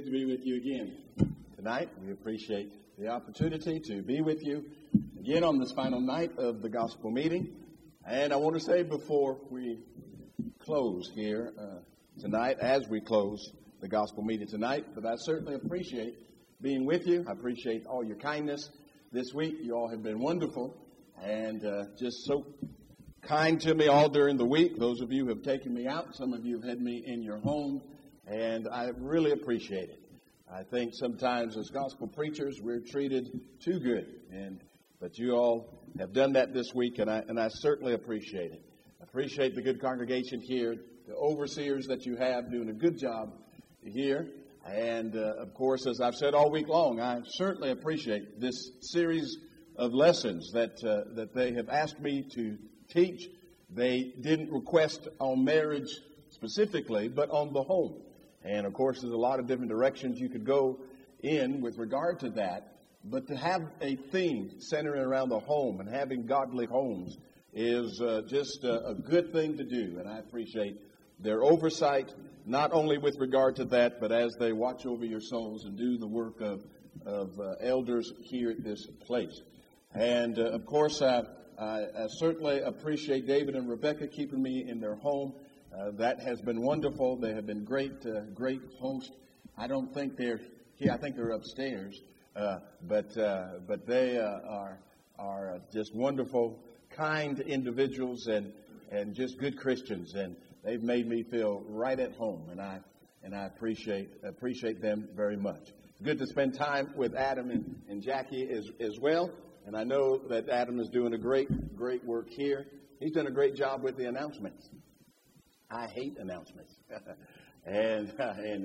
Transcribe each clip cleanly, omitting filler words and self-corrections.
good to be with you again tonight. We appreciate the opportunity to be with you again on this final night of the gospel meeting. And I want to say before we close here tonight, as we close the gospel meeting tonight, that I certainly appreciate being with you. I appreciate all your kindness this week. You all have been wonderful and just so kind to me all during the week. Those of you who have taken me out, some of you have had me in your home, and I really appreciate it. I think sometimes as gospel preachers we're treated too good, but you all have done that this week, and I certainly appreciate it. I appreciate the good congregation here, the overseers that you have doing a good job here, and of course, as I've said all week long, I certainly appreciate this series of lessons that they have asked me to teach. They didn't request on marriage specifically, but on the home. And of course, there's a lot of different directions you could go in with regard to that. But to have a theme centering around the home and having godly homes is just a good thing to do. And I appreciate their oversight, not only with regard to that, but as they watch over your souls and do the work of elders here at this place. And of course, I certainly appreciate David and Rebecca keeping me in their home. That has been wonderful. They have been great hosts. I don't think they're here. I think they're upstairs. But they are just wonderful, kind individuals and just good Christians. And they've made me feel right at home. And I appreciate them very much. It's good to spend time with Adam and Jackie as well. And I know that Adam is doing a great work here. He's done a great job with the announcements. I hate announcements. and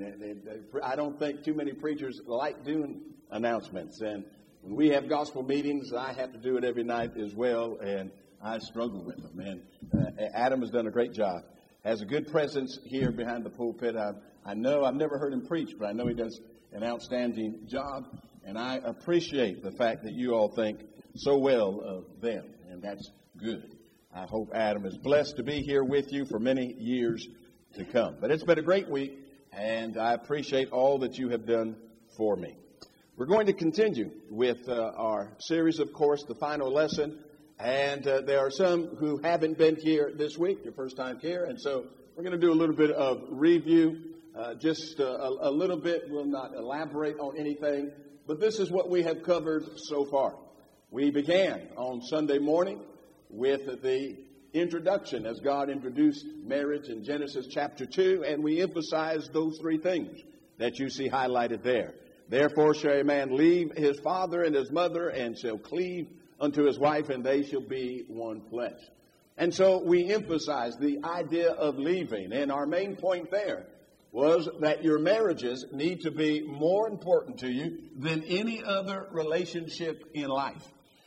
I don't think too many preachers like doing announcements. And when we have gospel meetings, I have to do it every night as well, and I struggle with them. And Adam has done a great job. Has a good presence here behind the pulpit. I know I've never heard him preach, but I know he does an outstanding job. And I appreciate the fact that you all think so well of them, and that's good. I hope Adam is blessed to be here with you for many years to come. But it's been a great week, and I appreciate all that you have done for me. We're going to continue with our series, of course, the final lesson. And there are some who haven't been here this week, your first time here. And so we're going to do a little bit of review, just a little bit. We'll not elaborate on anything. But this is what we have covered so far. We began on Sunday morning with the introduction as God introduced marriage in Genesis chapter 2, and we emphasized those three things that you see highlighted there. Therefore shall a man leave his father and his mother and shall cleave unto his wife, and they shall be one flesh. And so we emphasized the idea of leaving, and our main point there was that your marriages need to be more important to you than any other relationship in life.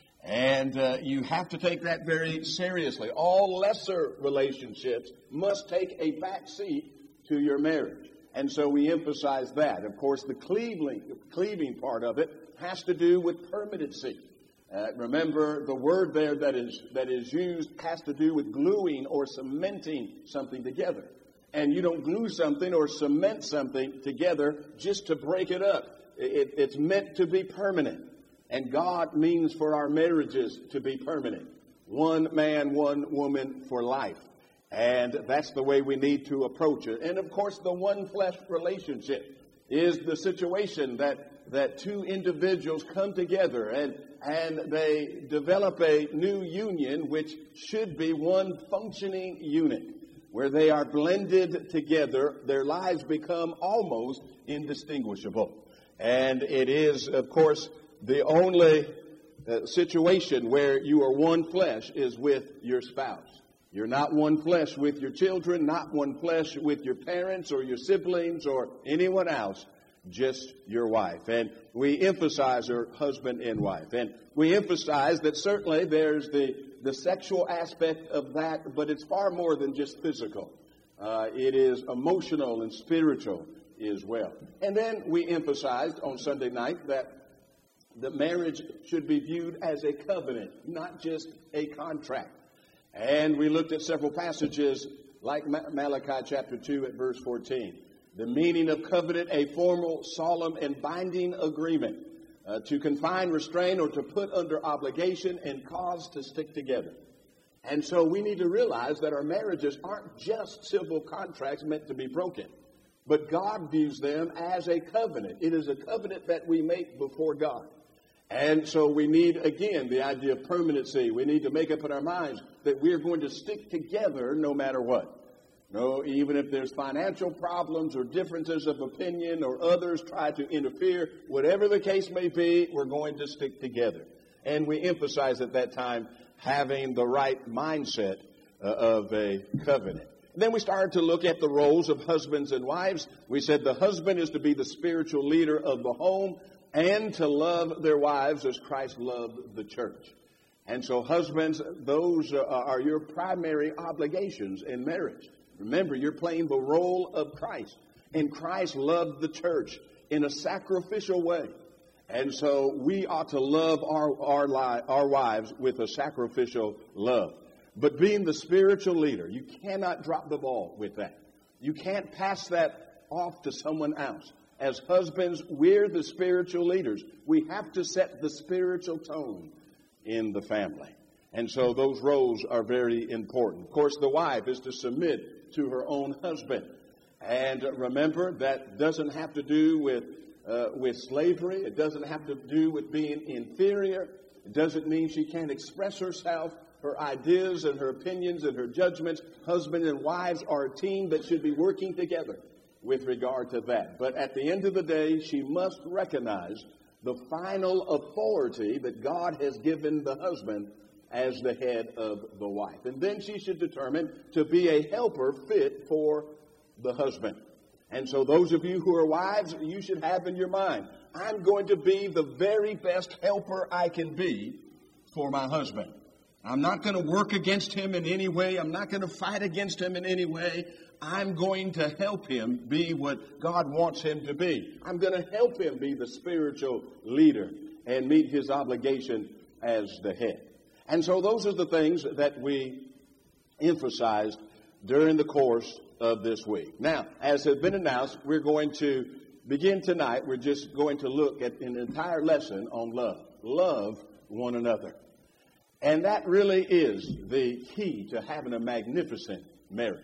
And you have to take that very seriously. All lesser relationships must take a back seat to your marriage. And so we emphasize that. Of course, the cleaving part of it has to do with permanency. Remember, the word there that is used has to do with gluing or cementing something together. And you don't glue something or cement something together just to break it up. It's meant to be permanent. And God means for our marriages to be permanent. One man, one woman for life. And that's the way we need to approach it. And of course, the one flesh relationship is the situation that two individuals come together and they develop a new union, which should be one functioning unit. Where they are blended together, their lives become almost indistinguishable. And it is, of course, the only situation where you are one flesh is with your spouse. You're not one flesh with your children, not one flesh with your parents or your siblings or anyone else, just your wife. And we emphasize your husband and wife. And we emphasize that certainly there's the sexual aspect of that, but it's far more than just physical. It is emotional and spiritual as well. And then we emphasized on Sunday night that the marriage should be viewed as a covenant, not just a contract. And we looked at several passages like Malachi chapter 2 at verse 14. The meaning of covenant, a formal, solemn, and binding agreement to confine, restrain, or to put under obligation and cause to stick together. And so we need to realize that our marriages aren't just civil contracts meant to be broken, but God views them as a covenant. It is a covenant that we make before God. And so we need, again, the idea of permanency. We need to make up in our minds that we are going to stick together no matter what. No, even if there's financial problems or differences of opinion or others try to interfere, whatever the case may be, we're going to stick together. And we emphasize at that time having the right mindset of a covenant. And then we started to look at the roles of husbands and wives. We said the husband is to be the spiritual leader of the home and to love their wives as Christ loved the church. And so husbands, those are your primary obligations in marriage. Remember, you're playing the role of Christ. And Christ loved the church in a sacrificial way. And so we ought to love our wives with a sacrificial love. But being the spiritual leader, you cannot drop the ball with that. You can't pass that off to someone else. As husbands, we're the spiritual leaders. We have to set the spiritual tone in the family. And so those roles are very important. Of course, the wife is to submit to her own husband. And remember, that doesn't have to do with slavery. It doesn't have to do with being inferior. It doesn't mean she can't express herself, her ideas and her opinions and her judgments. Husband and wives are a team that should be working together with regard to that. But at the end of the day, she must recognize the final authority that God has given the husband as the head of the wife. And then she should determine to be a helper fit for the husband. And so those of you who are wives, you should have in your mind, I'm going to be the very best helper I can be for my husband. I'm not going to work against him in any way. I'm not going to fight against him in any way. I'm going to help him be what God wants him to be. I'm going to help him be the spiritual leader and meet his obligation as the head. And so those are the things that we emphasized during the course of this week. Now, as has been announced, we're going to begin tonight. We're just going to look at an entire lesson on love. Love one another. And that really is the key to having a magnificent marriage.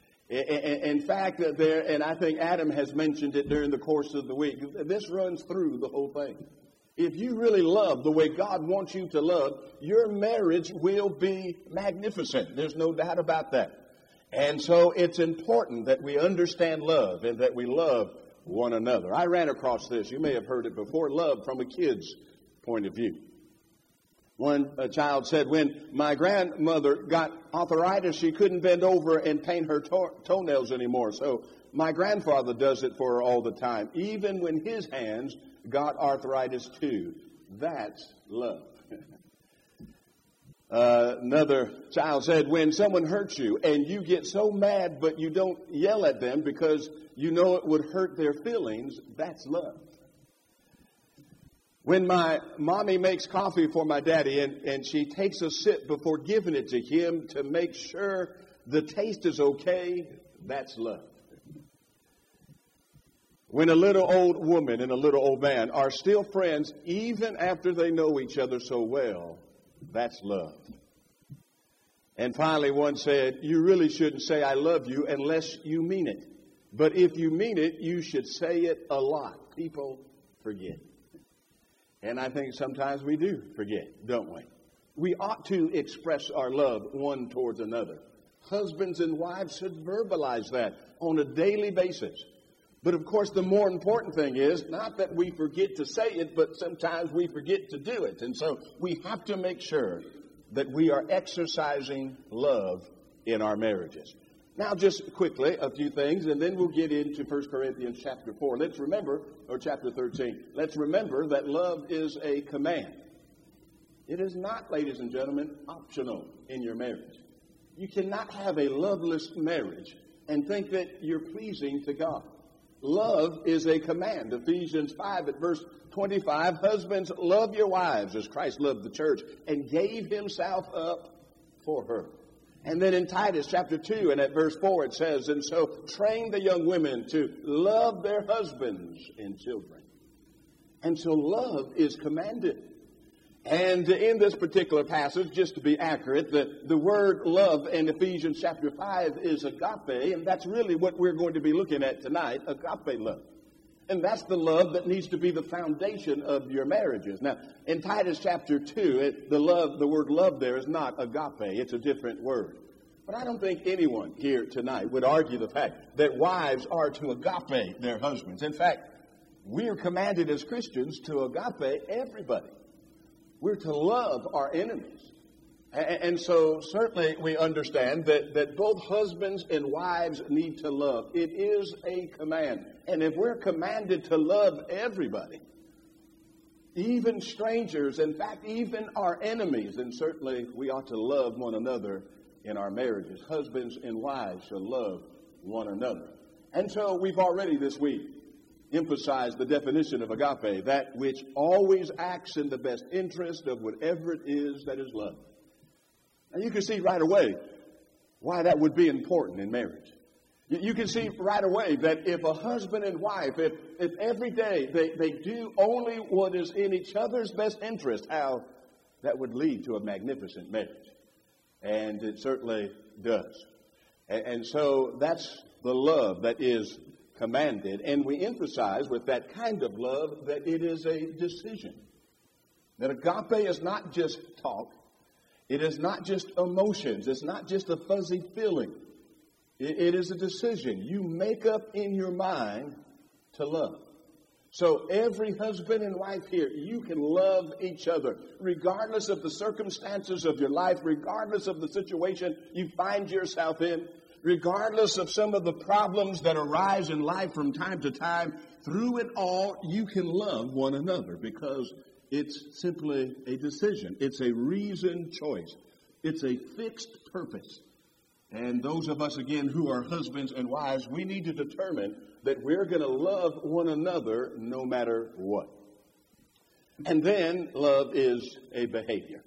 In fact, and I think Adam has mentioned it during the course of the week, this runs through the whole thing. If you really love the way God wants you to love, your marriage will be magnificent. There's no doubt about that. And so it's important that we understand love and that we love one another. I ran across this. You may have heard it before. Love from a kid's point of view. One child said, when my grandmother got arthritis, she couldn't bend over and paint her toenails anymore. So my grandfather does it for her all the time, even when his hands got arthritis too. That's love. Another child said, when someone hurts you and you get so mad but you don't yell at them because you know it would hurt their feelings, that's love. When my mommy makes coffee for my daddy and she takes a sip before giving it to him to make sure the taste is okay, that's love. When a little old woman and a little old man are still friends even after they know each other so well, that's love. And finally, one said, you really shouldn't say I love you unless you mean it. But if you mean it, you should say it a lot. People forget. And I think sometimes we do forget, don't we? We ought to express our love one towards another. Husbands and wives should verbalize that on a daily basis. But of course, the more important thing is not that we forget to say it, but sometimes we forget to do it. And so we have to make sure that we are exercising love in our marriages. Now, just quickly, a few things, and then we'll get into 1 Corinthians chapter 4. Let's remember, or chapter 13. Let's remember that love is a command. It is not, ladies and gentlemen, optional in your marriage. You cannot have a loveless marriage and think that you're pleasing to God. Love is a command. Ephesians 5 at verse 25, husbands, love your wives as Christ loved the church and gave himself up for her. And then in Titus chapter 2 and at verse 4 it says, and so train the young women to love their husbands and children. And so love is commanded. And in this particular passage, just to be accurate, the word love in Ephesians chapter 5 is agape, and that's really what we're going to be looking at tonight, agape love. And that's the love that needs to be the foundation of your marriages. Now, in Titus chapter 2, the word love there is not agape. It's a different word. But I don't think anyone here tonight would argue the fact that wives are to agape their husbands. In fact, we are commanded as Christians to agape everybody. We're to love our enemies. And so certainly we understand that both husbands and wives need to love. It is a command. And if we're commanded to love everybody, even strangers, in fact, even our enemies, then certainly we ought to love one another in our marriages. Husbands and wives shall love one another. And so we've already this week emphasized the definition of agape, that which always acts in the best interest of whatever it is that is loved. And you can see right away why that would be important in marriage. You can see right away that if a husband and wife, if every day they do only what is in each other's best interest, how that would lead to a magnificent marriage. And it certainly does. And so that's the love that is commanded. And we emphasize with that kind of love that it is a decision. That agape is not just talk. It is not just emotions. It's not just a fuzzy feeling. It is a decision. You make up in your mind to love. So every husband and wife here, you can love each other, regardless of the circumstances of your life, regardless of the situation you find yourself in, regardless of some of the problems that arise in life from time to time. Through it all, you can love one another because it's simply a decision. It's a reasoned choice. It's a fixed purpose. And those of us, again, who are husbands and wives, we need to determine that we're going to love one another no matter what. And then love is a behavior.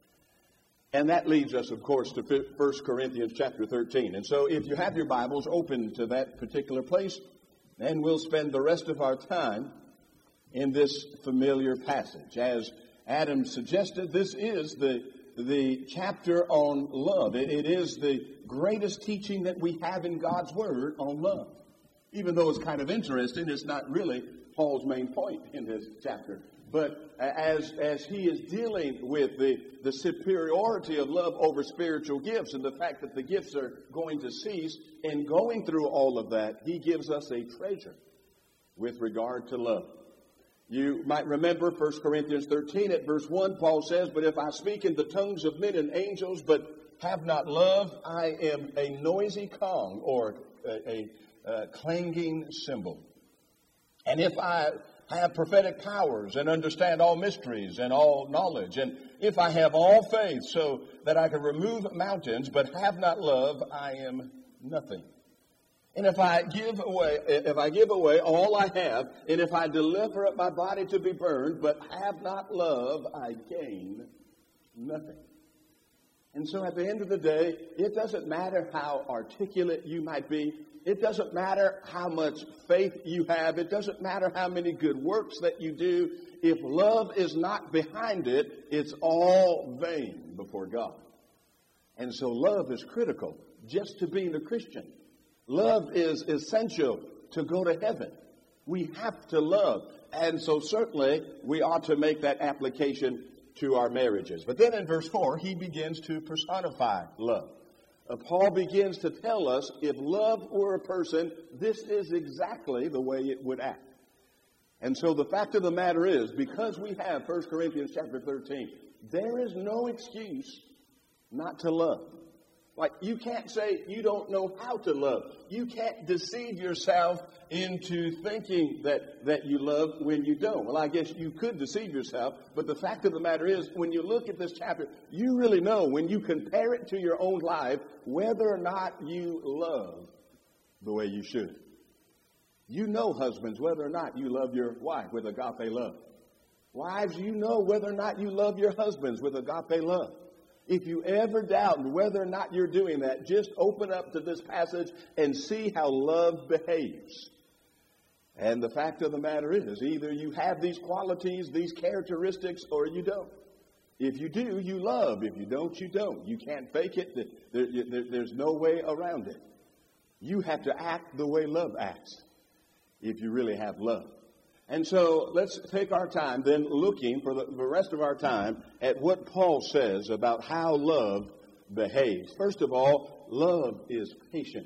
And that leads us, of course, to 1 Corinthians chapter 13. And so if you have your Bibles open to that particular place, then we'll spend the rest of our time in this familiar passage. As Adam suggested, this is the chapter on love. It is the greatest teaching that we have in God's Word on love. Even though it's kind of interesting, it's not really Paul's main point in this chapter. But as he is dealing with the superiority of love over spiritual gifts and the fact that the gifts are going to cease, and going through all of that, he gives us a treasure with regard to love. You might remember 1 Corinthians 13 at verse 1, Paul says, but if I speak in the tongues of men and angels, but have not love, I am a noisy gong or a clanging cymbal. And if I have prophetic powers and understand all mysteries and all knowledge, and if I have all faith so that I can remove mountains, but have not love, I am nothing. And if I give away all I have, and if I deliver up my body to be burned, but have not love, I gain nothing. And so at the end of the day, it doesn't matter how articulate you might be. It doesn't matter how much faith you have. It doesn't matter how many good works that you do. If love is not behind it, it's all vain before God. And so love is critical just to being a Christian. Love is essential to go to heaven. We have to love. And so certainly we ought to make that application to our marriages. But then in verse 4, he begins to personify love. Paul begins to tell us if love were a person, this is exactly the way it would act. And so the fact of the matter is, because we have 1 Corinthians chapter 13, there is no excuse not to love. Like, you can't say you don't know how to love. You can't deceive yourself into thinking that you love when you don't. Well, I guess you could deceive yourself, but the fact of the matter is, when you look at this chapter, you really know, when you compare it to your own life, whether or not you love the way you should. You know, husbands, whether or not you love your wife with agape love. Wives, you know whether or not you love your husbands with agape love. If you ever doubt whether or not you're doing that, just open up to this passage and see how love behaves. And the fact of the matter is, either you have these qualities, these characteristics, or you don't. If you do, you love. If you don't, you don't. You can't fake it. There's no way around it. You have to act the way love acts if you really have love. And so let's take our time then looking for the rest of our time at what Paul says about how love behaves. First of all, love is patient.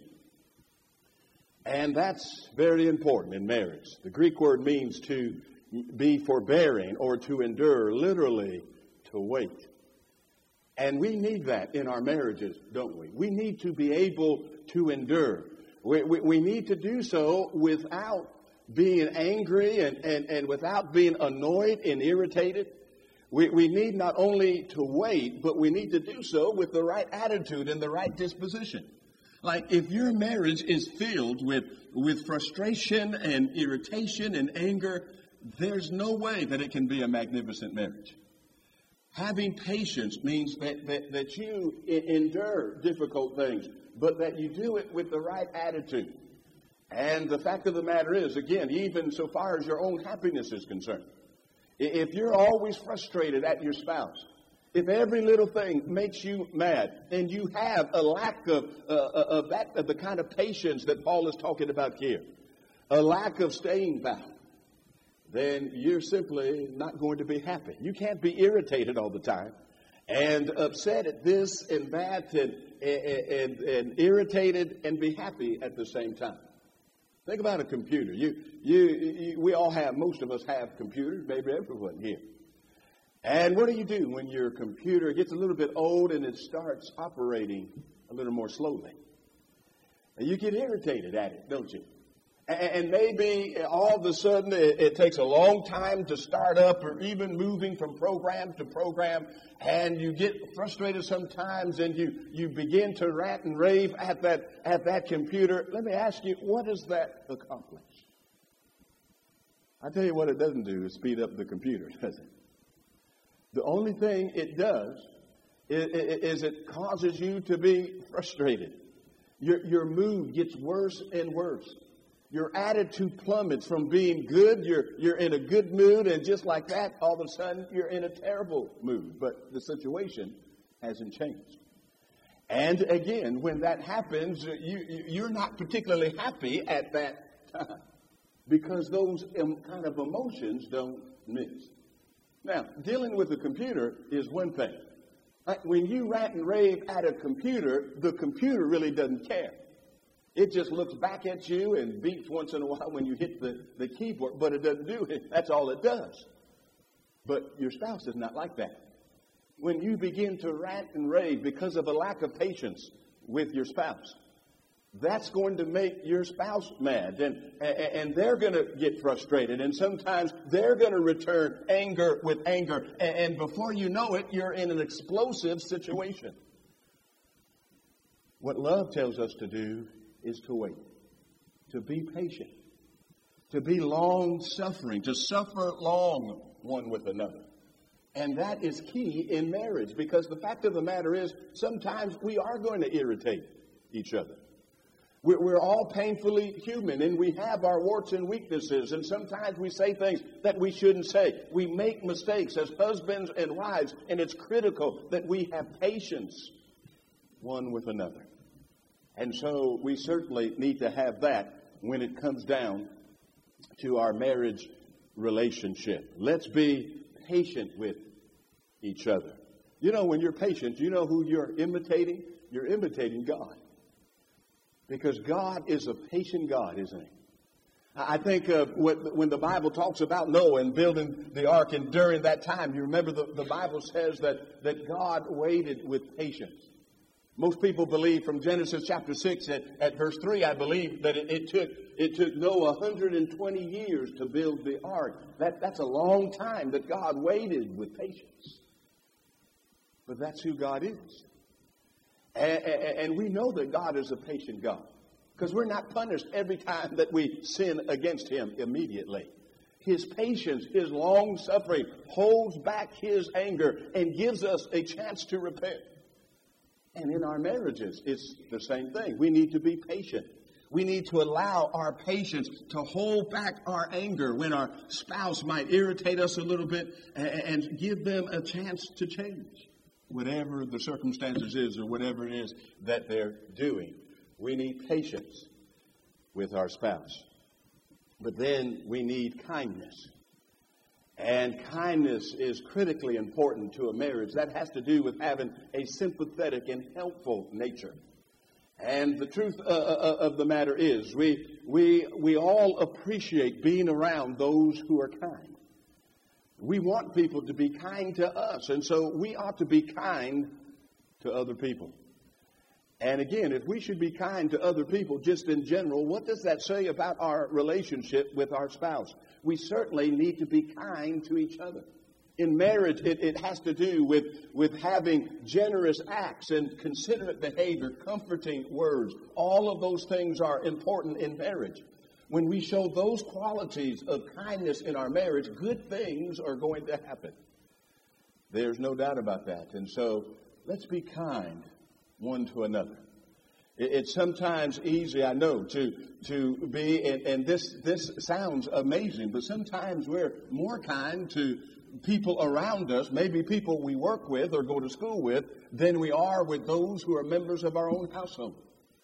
And that's very important in marriage. The Greek word means to be forbearing or to endure, literally to wait. And we need that in our marriages, don't we? We need to be able to endure. We need to do so without being angry and without being annoyed and irritated. We need not only to wait, but we need to do so with the right attitude and the right disposition. Like if your marriage is filled with frustration and irritation and anger, there's no way that it can be a magnificent marriage. Having patience means that you endure difficult things, but that you do it with the right attitude. And the fact of the matter is, again, even so far as your own happiness is concerned, if you're always frustrated at your spouse, if every little thing makes you mad, and you have a lack of the kind of patience that Paul is talking about here, a lack of staying power, then you're simply not going to be happy. You can't be irritated all the time and upset at this and that and irritated and be happy at the same time. Think about a computer. We all have, most of us have computers, maybe everyone here. And what do you do when your computer gets a little bit old and it starts operating a little more slowly? And you get irritated at it, don't you? And maybe all of a sudden it takes a long time to start up or even moving from program to program, and you get frustrated sometimes and you begin to rant and rave at that computer. Let me ask you, what does that accomplish? I tell you what it doesn't do is speed up the computer, does it? The only thing it does is it causes you to be frustrated. Your mood gets worse and worse. Your attitude plummets from being good. You're in a good mood, and just like that, all of a sudden, you're in a terrible mood. But the situation hasn't changed. And again, when that happens, you're not particularly happy at that time because those kind of emotions don't mix. Now, dealing with a computer is one thing. When you rant and rave at a computer, the computer really doesn't care. It just looks back at you and beeps once in a while when you hit the keyboard, but it doesn't do it. That's all it does. But your spouse is not like that. When you begin to rant and rave because of a lack of patience with your spouse, that's going to make your spouse mad, and they're going to get frustrated, and sometimes they're going to return anger with anger, and before you know it, you're in an explosive situation. What love tells us to do is to wait, to be patient, to be long-suffering, to suffer long one with another. And that is key in marriage, because the fact of the matter is sometimes we are going to irritate each other. We're all painfully human, and we have our warts and weaknesses, and sometimes we say things that we shouldn't say. We make mistakes as husbands and wives, and it's critical that we have patience one with another. And so we certainly need to have that when it comes down to our marriage relationship. Let's be patient with each other. You know, when you're patient, you know who you're imitating? You're imitating God. Because God is a patient God, isn't he? I think when the Bible talks about Noah and building the ark, and during that time, you remember the Bible says that God waited with patience. Most people believe from Genesis chapter 6 at verse 3, I believe that it took Noah 120 years to build the ark. That's a long time that God waited with patience. But that's who God is. And we know that God is a patient God, because we're not punished every time that we sin against him immediately. His patience, his long suffering holds back his anger and gives us a chance to repent. And in our marriages, it's the same thing. We need to be patient. We need to allow our patience to hold back our anger when our spouse might irritate us a little bit and give them a chance to change. Whatever the circumstances is or whatever it is that they're doing. We need patience with our spouse. But then we need kindness. And kindness is critically important to a marriage. That has to do with having a sympathetic and helpful nature. And the truth of the matter is, we all appreciate being around those who are kind. We want people to be kind to us, and so we ought to be kind to other people. And again, if we should be kind to other people just in general, what does that say about our relationship with our spouse? We certainly need to be kind to each other. In marriage, it has to do with having generous acts and considerate behavior, comforting words. All of those things are important in marriage. When we show those qualities of kindness in our marriage, good things are going to happen. There's no doubt about that. And so let's be one to another. It's sometimes easy, I know, to be, and this sounds amazing, but sometimes we're more kind to people around us, maybe people we work with or go to school with, than we are with those who are members of our own household.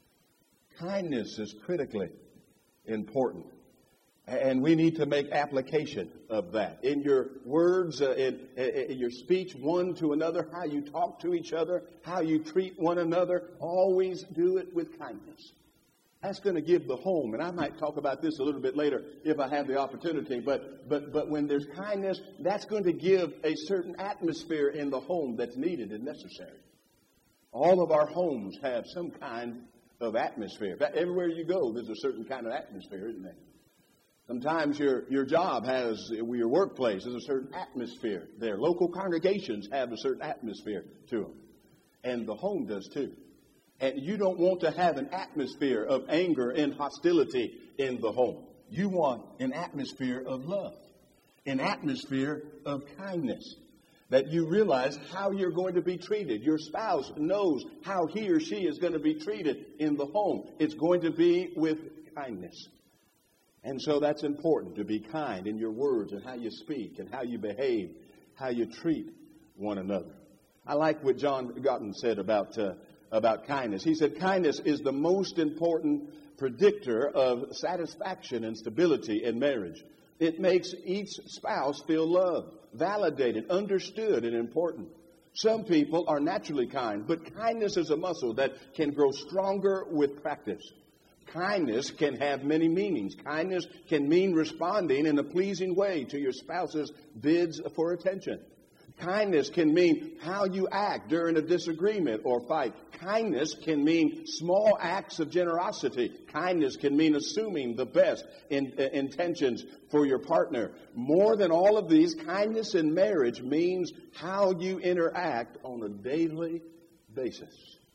Kindness is critically important. And we need to make application of that. In your words, in your speech one to another, how you talk to each other, how you treat one another, always do it with kindness. That's going to give the home, and I might talk about this a little bit later if I have the opportunity, but when there's kindness, that's going to give a certain atmosphere in the home that's needed and necessary. All of our homes have some kind of atmosphere. Everywhere you go, there's a certain kind of atmosphere, isn't there? Sometimes your job has, your workplace has a certain atmosphere there. Local congregations have a certain atmosphere to them. And the home does too. And you don't want to have an atmosphere of anger and hostility in the home. You want an atmosphere of love, an atmosphere of kindness, that you realize how you're going to be treated. Your spouse knows how he or she is going to be treated in the home. It's going to be with kindness. And so that's important, to be kind in your words and how you speak and how you behave, how you treat one another. I like what John Gotten said about kindness. He said, kindness is the most important predictor of satisfaction and stability in marriage. It makes each spouse feel loved, validated, understood, and important. Some people are naturally kind, but kindness is a muscle that can grow stronger with practice. Kindness can have many meanings. Kindness can mean responding in a pleasing way to your spouse's bids for attention. Kindness can mean how you act during a disagreement or fight. Kindness can mean small acts of generosity. Kindness can mean assuming the best intentions for your partner. More than all of these, kindness in marriage means how you interact on a daily basis.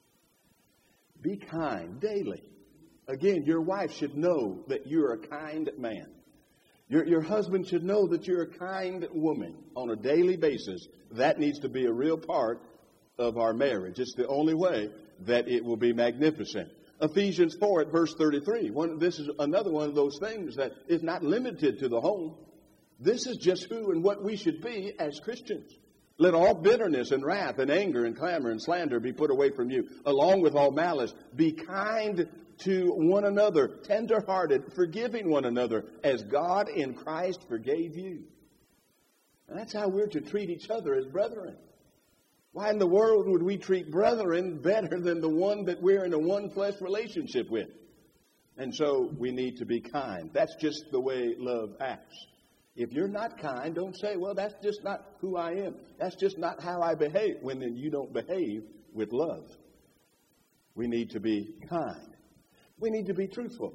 Be kind daily. Again, your wife should know that you're a kind man. Your husband should know that you're a kind woman on a daily basis. That needs to be a real part of our marriage. It's the only way that it will be magnificent. Ephesians 4 at verse 33. This is another one of those things that is not limited to the home. This is just who and what we should be as Christians. Let all bitterness and wrath and anger and clamor and slander be put away from you, along with all malice. Be kind to one another, tender-hearted, forgiving one another, as God in Christ forgave you. And that's how we're to treat each other as brethren. Why in the world would we treat brethren better than the one that we're in a one-flesh relationship with? And so we need to be kind. That's just the way love acts. If you're not kind, don't say, well, that's just not who I am. That's just not how I behave, when then you don't behave with love. We need to be kind. We need to be truthful.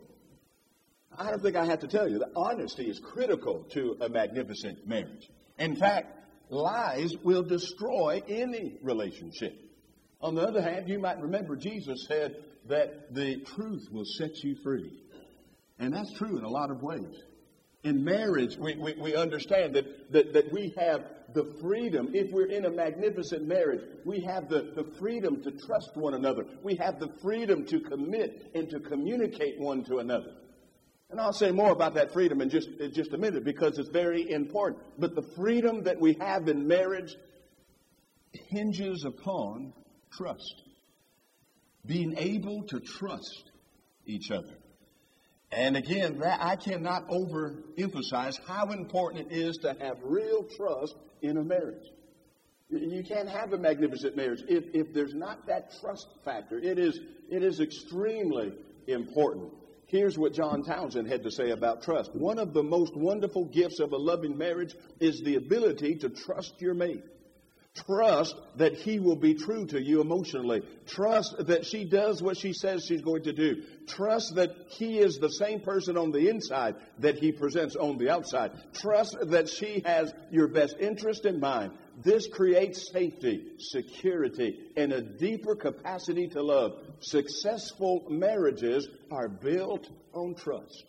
I don't think I have to tell you that honesty is critical to a magnificent marriage. In fact, lies will destroy any relationship. On the other hand, you might remember Jesus said that the truth will set you free. And that's true in a lot of ways. In marriage, we understand that we have the freedom. If we're in a magnificent marriage, we have the freedom to trust one another. We have the freedom to commit and to communicate one to another. And I'll say more about that freedom in just a minute because it's very important. But the freedom that we have in marriage hinges upon trust. Being able to trust each other. And again, that I cannot overemphasize how important it is to have real trust in a marriage. You can't have a magnificent marriage if there's not that trust factor. It is extremely important. Here's what John Townsend had to say about trust. One of the most wonderful gifts of a loving marriage is the ability to trust your mate. Trust that he will be true to you emotionally. Trust that she does what she says she's going to do. Trust that he is the same person on the inside that he presents on the outside. Trust that she has your best interest in mind. This creates safety, security, and a deeper capacity to love. Successful marriages are built on trust.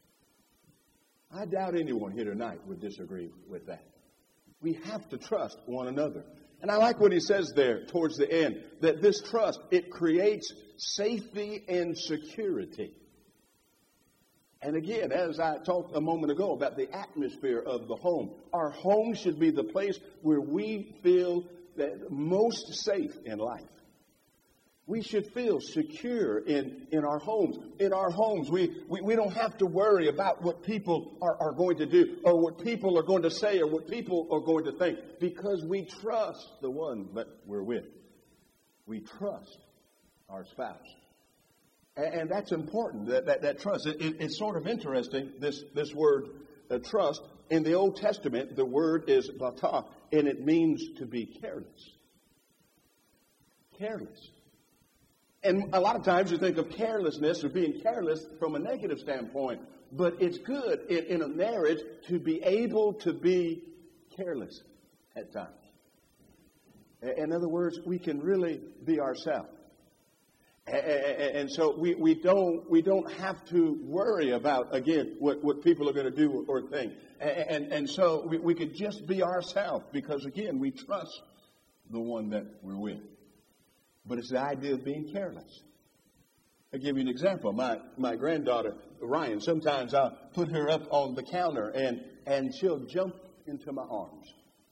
I doubt anyone here tonight would disagree with that. We have to trust one another. And I like what he says there towards the end, that this trust, it creates safety and security. And again, as I talked a moment ago about the atmosphere of the home, our home should be the place where we feel that most safe in life. We should feel secure in our homes. In our homes, we don't have to worry about what people are going to do or what people are going to say or what people are going to think because we trust the one that we're with. We trust our spouse. And that's important, that trust. It's sort of interesting, this word trust. In the Old Testament, the word is batah, and it means to be careless. Careless. And a lot of times you think of carelessness or being careless from a negative standpoint. But it's good in a marriage to be able to be careless at times. In other words, we can really be ourselves. And so we don't have to worry about, again, what people are going to do or think. And so we could just be ourselves because, again, we trust the one that we're with. But it's the idea of being careless. I'll give you an example. My granddaughter, Ryan, sometimes I'll put her up on the counter and she'll jump into my arms.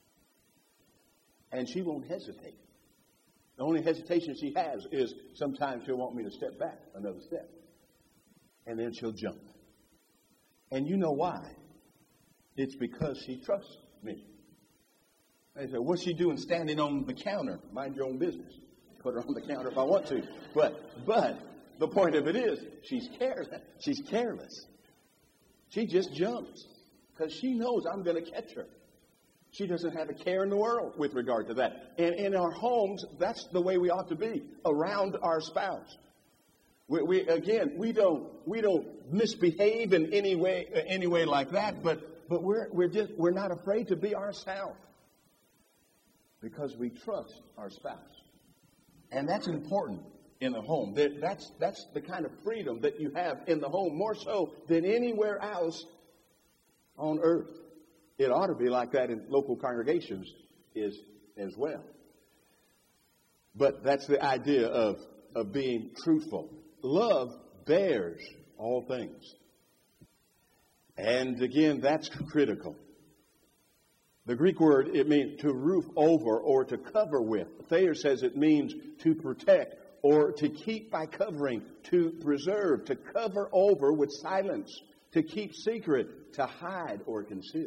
And she won't hesitate. The only hesitation she has is sometimes she'll want me to step back another step. And then she'll jump. And you know why? It's because she trusts me. They say, what's she doing standing on the counter? Mind your own business. Put her on the counter if I want to. But the point of it is, she's careless. She's careless. She just jumps because she knows I'm going to catch her. She doesn't have a care in the world with regard to that. And in our homes, that's the way we ought to be around our spouse. We don't misbehave in any way like that. But we're not afraid to be ourselves because we trust our spouse. And that's important in the home. That's the kind of freedom that you have in the home, more so than anywhere else on earth. It ought to be like that in local congregations as well. But that's the idea of being truthful. Love bears all things. And again, that's critical. The Greek word, it means to roof over or to cover with. Thayer says it means to protect or to keep by covering, to preserve, to cover over with silence, to keep secret, to hide or conceal.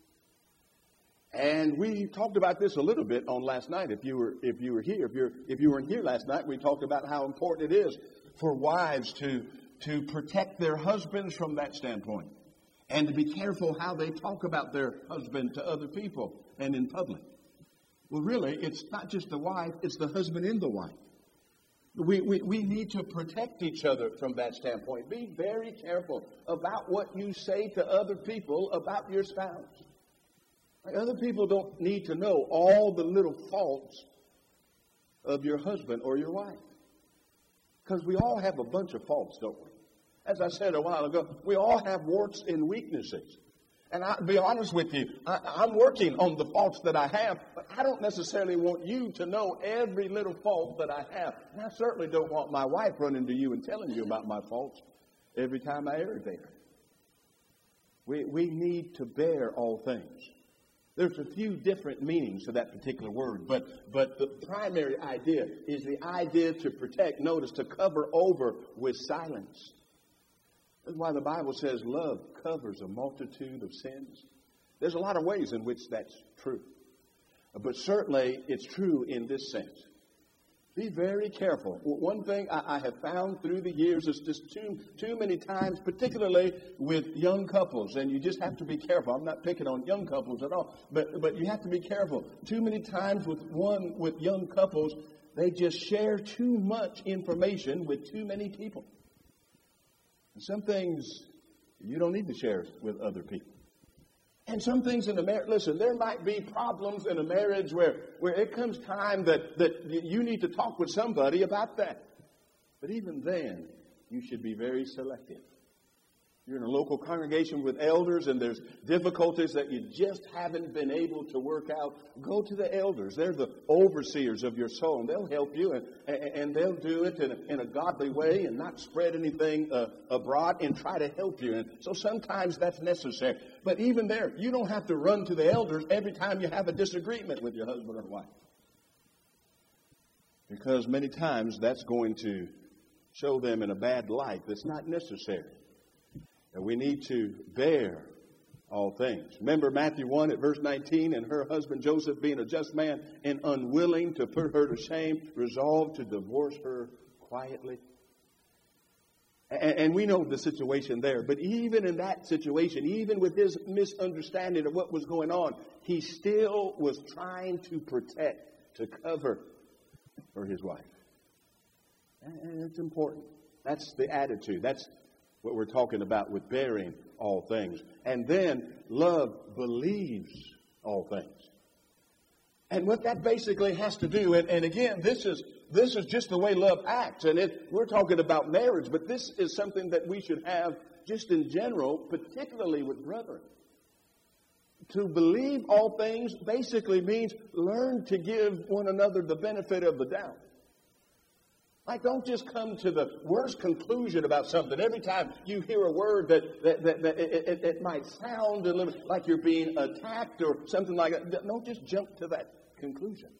And we talked about this a little bit on last night. If you were here, if you weren't here last night, we talked about how important it is for wives to protect their husbands from that standpoint. And to be careful how they talk about their husband to other people and in public. Well, really, it's not just the wife, it's the husband and the wife. We need to protect each other from that standpoint. Be very careful about what you say to other people about your spouse. Other people don't need to know all the little faults of your husband or your wife. Because we all have a bunch of faults, don't we? As I said a while ago, we all have warts and weaknesses. And I'll be honest with you, I'm working on the faults that I have, but I don't necessarily want you to know every little fault that I have. And I certainly don't want my wife running to you and telling you about my faults every time I irritate her. We need to bear all things. There's a few different meanings to that particular word, but the primary idea is the idea to protect, notice, to cover over with silence. That's why the Bible says love covers a multitude of sins. There's a lot of ways in which that's true. But certainly it's true in this sense. Be very careful. One thing I have found through the years is just too many times, particularly with young couples, and you just have to be careful. I'm not picking on young couples at all, but you have to be careful. Too many times with young couples, they just share too much information with too many people. Some things you don't need to share with other people. And some things in a marriage, listen, there might be problems in a marriage where it comes time that you need to talk with somebody about that. But even then, you should be very selective. You're in a local congregation with elders and there's difficulties that you just haven't been able to work out. Go to the elders. They're the overseers of your soul, and they'll help you, and they'll do it in a godly way and not spread anything abroad and try to help you. And so sometimes that's necessary. But even there, you don't have to run to the elders every time you have a disagreement with your husband or wife. Because many times that's going to show them in a bad light that's not necessary. And we need to bear all things. Remember Matthew 1 at verse 19, and her husband Joseph, being a just man and unwilling to put her to shame, resolved to divorce her quietly. And we know the situation there. But even in that situation, even with his misunderstanding of what was going on, he still was trying to protect, to cover for his wife. And it's important. That's the attitude. That's what we're talking about with bearing all things. And then love believes all things. And what that basically has to do, and again, this is just the way love acts. And we're talking about marriage, but this is something that we should have just in general, particularly with brethren. To believe all things basically means learn to give one another the benefit of the doubt. Like, don't just come to the worst conclusion about something. Every time you hear a word that it might sound a little like you're being attacked or something like that, don't just jump to that conclusion.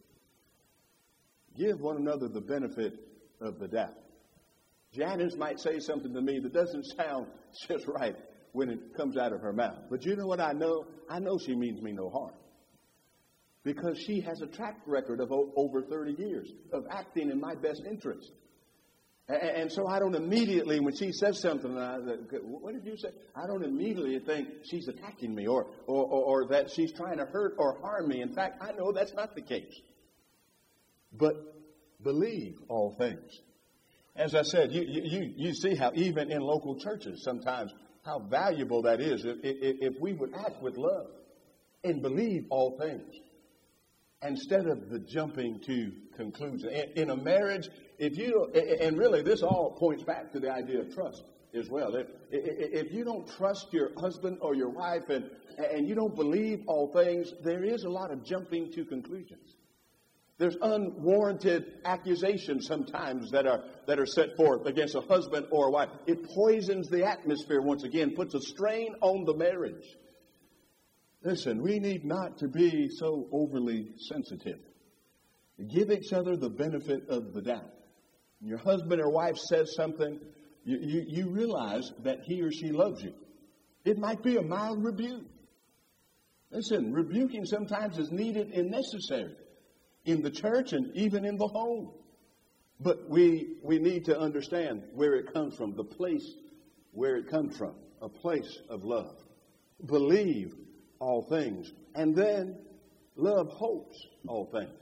Give one another the benefit of the doubt. Janice might say something to me that doesn't sound just right when it comes out of her mouth. But you know what I know? I know she means me no harm. Because she has a track record of over 30 years of acting in my best interest. And so I don't immediately, when she says something, what did you say? I don't immediately think she's attacking me or that she's trying to hurt or harm me. In fact, I know that's not the case. But believe all things. As I said, you see how even in local churches sometimes how valuable that is if we would act with love and believe all things. Instead of the jumping to conclusions. In a marriage, and really this all points back to the idea of trust as well. If you don't trust your husband or your wife and you don't believe all things, there is a lot of jumping to conclusions. There's unwarranted accusations sometimes that are set forth against a husband or a wife. It poisons the atmosphere once again, puts a strain on the marriage. Listen, we need not to be so overly sensitive. Give each other the benefit of the doubt. When your husband or wife says something, you realize that he or she loves you. It might be a mild rebuke. Listen, rebuking sometimes is needed and necessary in the church and even in the home. But we need to understand where it comes from, the place where it comes from, a place of love. Believe all things. And then love hopes all things.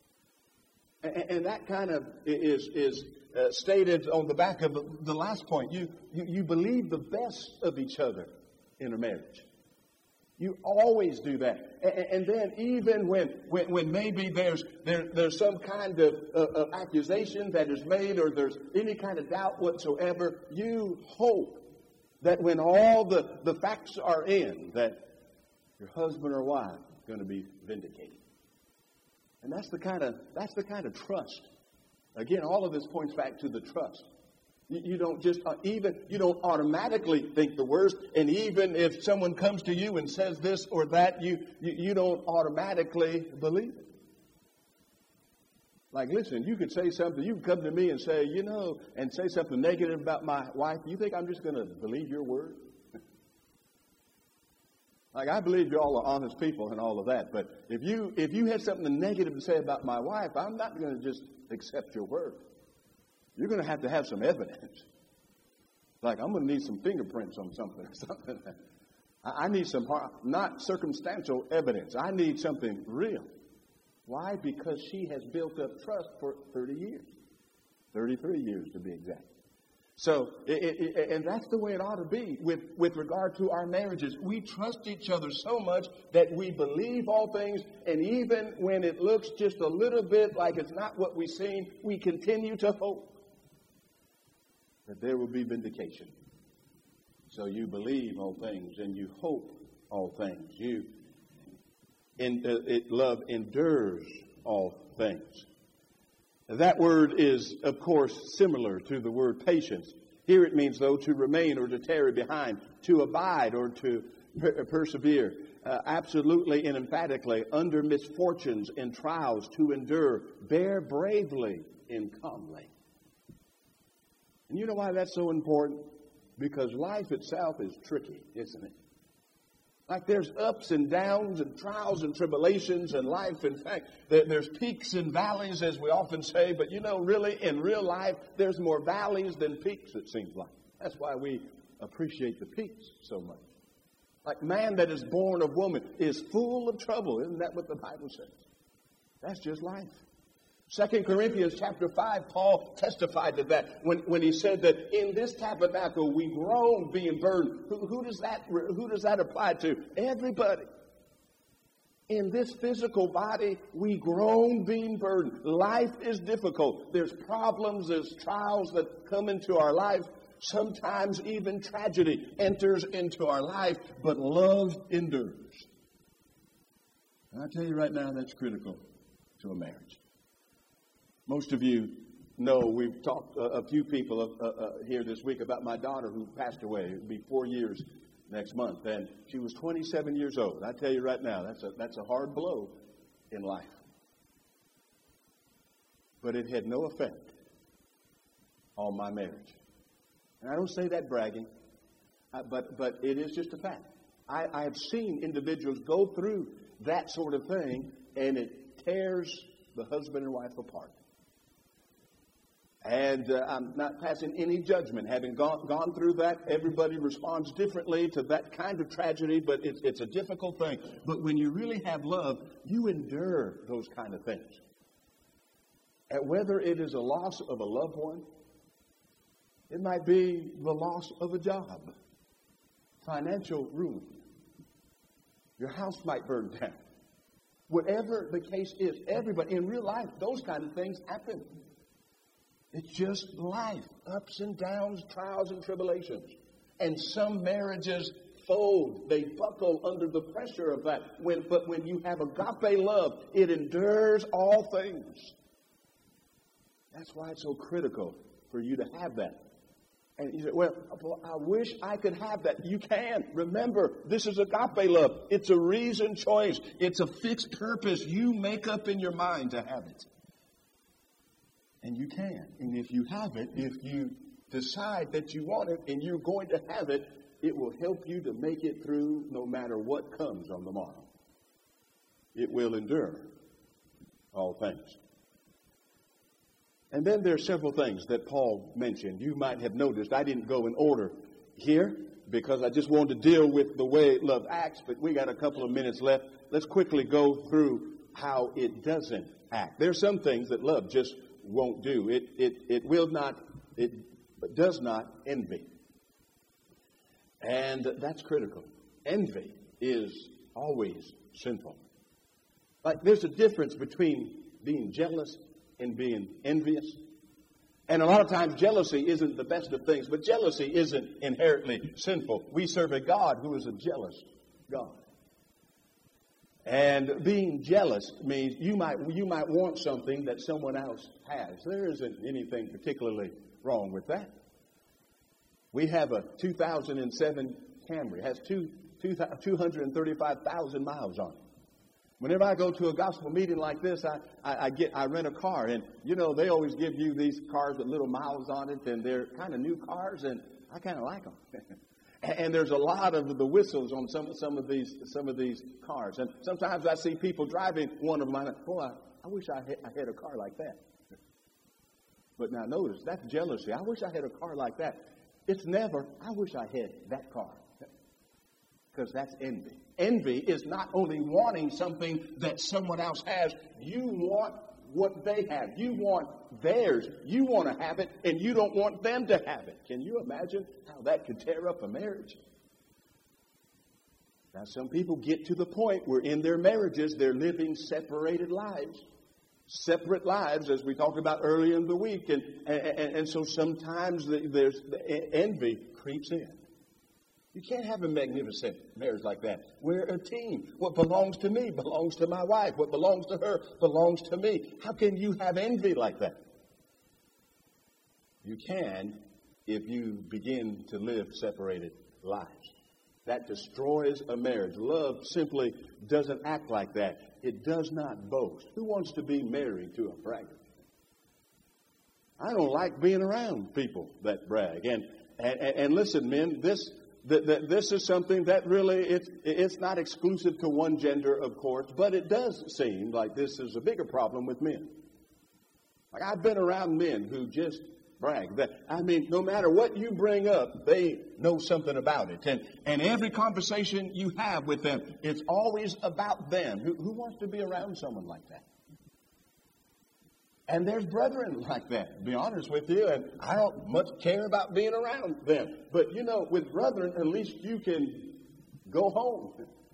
And that kind of is stated on the back of the last point. You believe the best of each other in a marriage. You always do that. And then even when maybe there's some kind of accusation that is made or there's any kind of doubt whatsoever, you hope that when all the facts are in, your husband or wife is going to be vindicated. And that's the kind of trust. Again, all of this points back to the trust. You don't just you don't automatically think the worst, and even if someone comes to you and says this or that, you don't automatically believe it. Like, listen, you could say something, you could come to me and say, and say something negative about my wife. You think I'm just going to believe your word? Like, I believe you all are honest people and all of that, but if you had something negative to say about my wife, I'm not going to just accept your word. You're going to have some evidence. Like, I'm going to need some fingerprints on something or something. I need some, not circumstantial evidence. I need something real. Why? Because she has built up trust for 30 years. 33 years to be exact. So, and that's the way it ought to be with regard to our marriages. We trust each other so much that we believe all things, and even when it looks just a little bit like it's not what we've seen, we continue to hope that there will be vindication. So you believe all things, and you hope all things. Love endures all things. That word is, of course, similar to the word patience. Here it means, though, to remain or to tarry behind, to abide or to persevere. Absolutely and emphatically, under misfortunes and trials, to endure, bear bravely and calmly. And you know why that's so important? Because life itself is tricky, isn't it? Like, there's ups and downs and trials and tribulations in life. In fact, there's peaks and valleys, as we often say. But, really, in real life, there's more valleys than peaks, it seems like. That's why we appreciate the peaks so much. Like, man that is born of woman is full of trouble. Isn't that what the Bible says? That's just life. 2 Corinthians chapter 5, Paul testified to that when he said that in this tabernacle we groan being burdened. Who does that apply to? Everybody. In this physical body, we groan being burdened. Life is difficult. There's problems, there's trials that come into our life. Sometimes even tragedy enters into our life, but love endures. And I tell you right now, that's critical to a marriage. Most of you know we've talked, a few people here this week, about my daughter who passed away. It'll be 4 years next month. And she was 27 years old. I tell you right now, that's a hard blow in life. But it had no effect on my marriage. And I don't say that bragging, but it is just a fact. I have seen individuals go through that sort of thing, and it tears the husband and wife apart. And I'm not passing any judgment. Having gone through that, everybody responds differently to that kind of tragedy, but it's a difficult thing. But when you really have love, you endure those kind of things. And whether it is a loss of a loved one, it might be the loss of a job, financial ruin. Your house might burn down. Whatever the case is, everybody, in real life, those kind of things happen. It's just life, ups and downs, trials and tribulations. And some marriages fold. They buckle under the pressure of that. But when you have agape love, it endures all things. That's why it's so critical for you to have that. And you say, well, I wish I could have that. You can. Remember, this is agape love. It's a reasoned choice. It's a fixed purpose. You make up in your mind to have it. And you can. And if you have it, if you decide that you want it and you're going to have it, it will help you to make it through no matter what comes on the morrow. It will endure all things. And then there are several things that Paul mentioned. You might have noticed I didn't go in order here because I just wanted to deal with the way love acts, but we got a couple of minutes left. Let's quickly go through how it doesn't act. There are some things that love just won't do. It does not envy. And that's critical. Envy is always sinful. Like, there's a difference between being jealous and being envious. And a lot of times jealousy isn't the best of things, but jealousy isn't inherently sinful. We serve a God who is a jealous God. And being jealous means you might want something that someone else has. There isn't anything particularly wrong with that. We have a 2007 Camry. It has 235,000 miles on it. Whenever I go to a gospel meeting like this, I rent a car, and you know they always give you these cars with little miles on it, and they're kind of new cars, and I kind of like them. And there's a lot of the whistles on some of these cars, and sometimes I see people driving one of mine. Boy, I wish I had a car like that. But now notice that's jealousy. I wish I had a car like that. It's never, I wish I had that car. Because that's envy. Envy is not only wanting something that someone else has, you want what they have. You want theirs. You want to have it, and you don't want them to have it. Can you imagine how that could tear up a marriage? Now, some people get to the point where in their marriages, they're living separated lives. Separate lives, as we talked about earlier in the week. And so sometimes there's envy creeps in. You can't have a magnificent marriage like that. We're a team. What belongs to me belongs to my wife. What belongs to her belongs to me. How can you have envy like that? You can if you begin to live separated lives. That destroys a marriage. Love simply doesn't act like that. It does not boast. Who wants to be married to a bragger? I don't like being around people that brag. And listen, men, this is something that really, it's not exclusive to one gender, of course, but it does seem like this is a bigger problem with men. Like I've been around men who just brag. No matter what you bring up, they know something about it. And every conversation you have with them, it's always about them. Who wants to be around someone like that? And there's brethren like that, to be honest with you, and I don't much care about being around them. But, you know, with brethren, at least you can go home.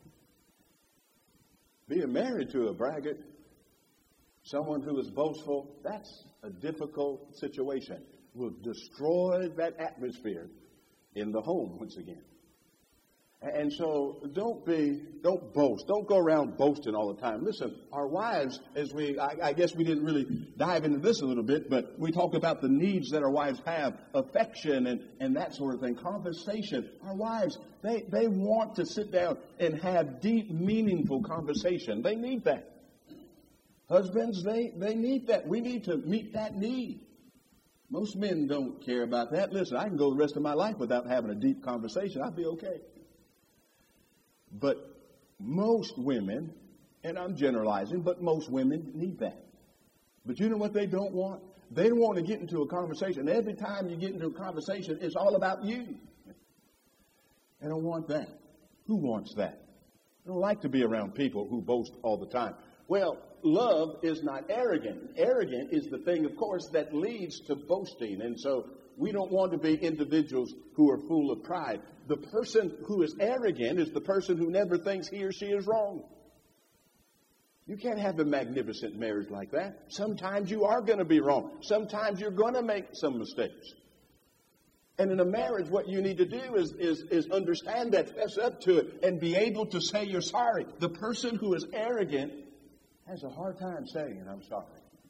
Being married to a braggart, someone who is boastful, that's a difficult situation. Will destroy that atmosphere in the home once again. And so don't boast. Don't go around boasting all the time. Listen, our wives, I guess we didn't really dive into this a little bit, but we talk about the needs that our wives have, affection and that sort of thing, conversation. Our wives, they want to sit down and have deep, meaningful conversation. They need that. Husbands, they need that. We need to meet that need. Most men don't care about that. Listen, I can go the rest of my life without having a deep conversation. I'll be okay. But most women, and I'm generalizing, but most women need that. But you know what they don't want? They don't want to get into a conversation. Every time you get into a conversation, it's all about you. I don't want that. Who wants that? I don't like to be around people who boast all the time. Well, love is not arrogant. Arrogant is the thing, of course, that leads to boasting. And so we don't want to be individuals who are full of pride. The person who is arrogant is the person who never thinks he or she is wrong. You can't have a magnificent marriage like that. Sometimes you are going to be wrong. Sometimes you're going to make some mistakes. And in a marriage, what you need to do is understand that, fess up to it, and be able to say you're sorry. The person who is arrogant has a hard time saying, I'm sorry.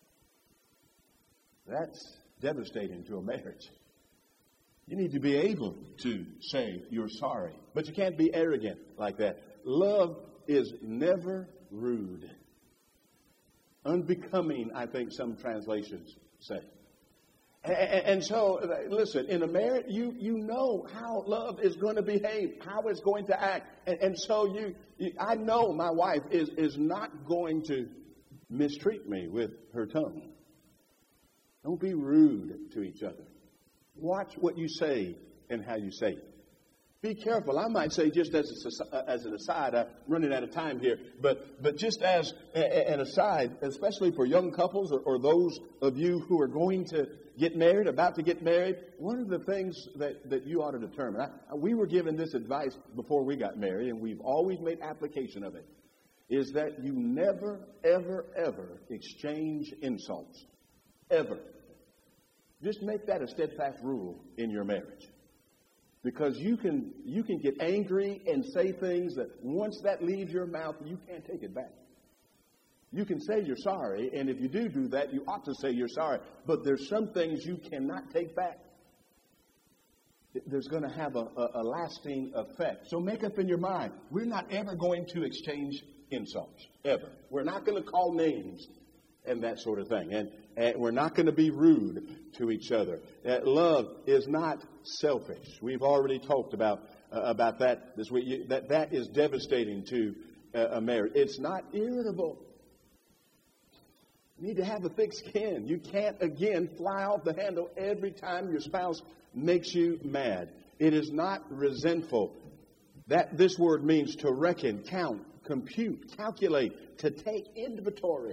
That's devastating to a marriage. You need to be able to say you're sorry. But you can't be arrogant like that. Love is never rude. Unbecoming, I think some translations say. And so, listen, in a marriage, you know how love is going to behave, how it's going to act. And so I know my wife is not going to mistreat me with her tongue. Don't be rude to each other. Watch what you say and how you say it. Be careful. I might say just as an aside, I'm running out of time here, but just as an aside, especially for young couples or those of you who are going to get married, about to get married, one of the things that you ought to determine, we were given this advice before we got married, and we've always made application of it, is that you never, ever, ever exchange insults. Ever. Just make that a steadfast rule in your marriage. Because you can get angry and say things that once that leaves your mouth, you can't take it back. You can say you're sorry, and if you do that, you ought to say you're sorry. But there's some things you cannot take back. There's going to have a lasting effect. So make up in your mind, we're not ever going to exchange insults, ever. We're not going to call names and that sort of thing. And we're not going to be rude to each other. Love is not selfish. We've already talked about that this week. That is devastating to a marriage. It's not irritable. You need to have a thick skin. You can't, again, fly off the handle every time your spouse makes you mad. It is not resentful. This word means to reckon, count, compute, calculate, to take inventory.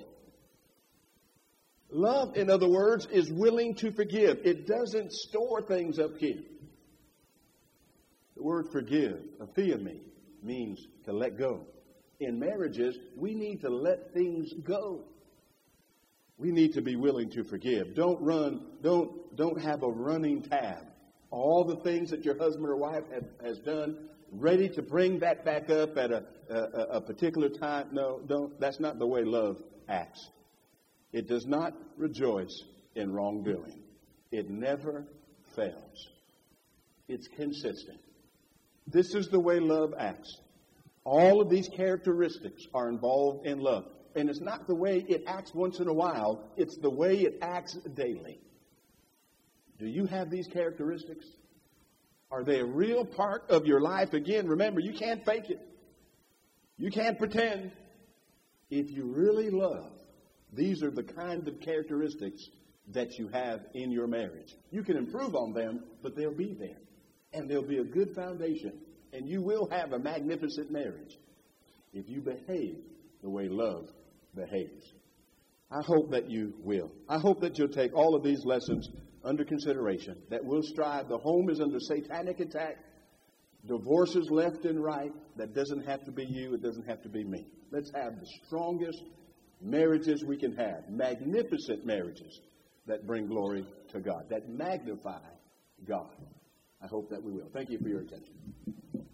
Love, in other words, is willing to forgive. It doesn't store things up here. The word forgive, aphiemi, means to let go. In marriages, we need to let things go. We need to be willing to forgive. Don't have a running tab. All the things that your husband or wife has done, ready to bring that back up at a particular time. No, don't. That's not the way love acts. It does not rejoice in wrongdoing. It never fails. It's consistent. This is the way love acts. All of these characteristics are involved in love. And it's not the way it acts once in a while. It's the way it acts daily. Do you have these characteristics? Are they a real part of your life? Again, remember, you can't fake it. You can't pretend. If you really love, these are the kind of characteristics that you have in your marriage. You can improve on them, but they'll be there. And they'll be a good foundation. And you will have a magnificent marriage if you behave the way love behaves. I hope that you will. I hope that you'll take all of these lessons under consideration, that we'll strive. The home is under satanic attack. Divorces left and right. That doesn't have to be you. It doesn't have to be me. Let's have the strongest marriages we can have. Magnificent marriages that bring glory to God, that magnify God. I hope that we will. Thank you for your attention.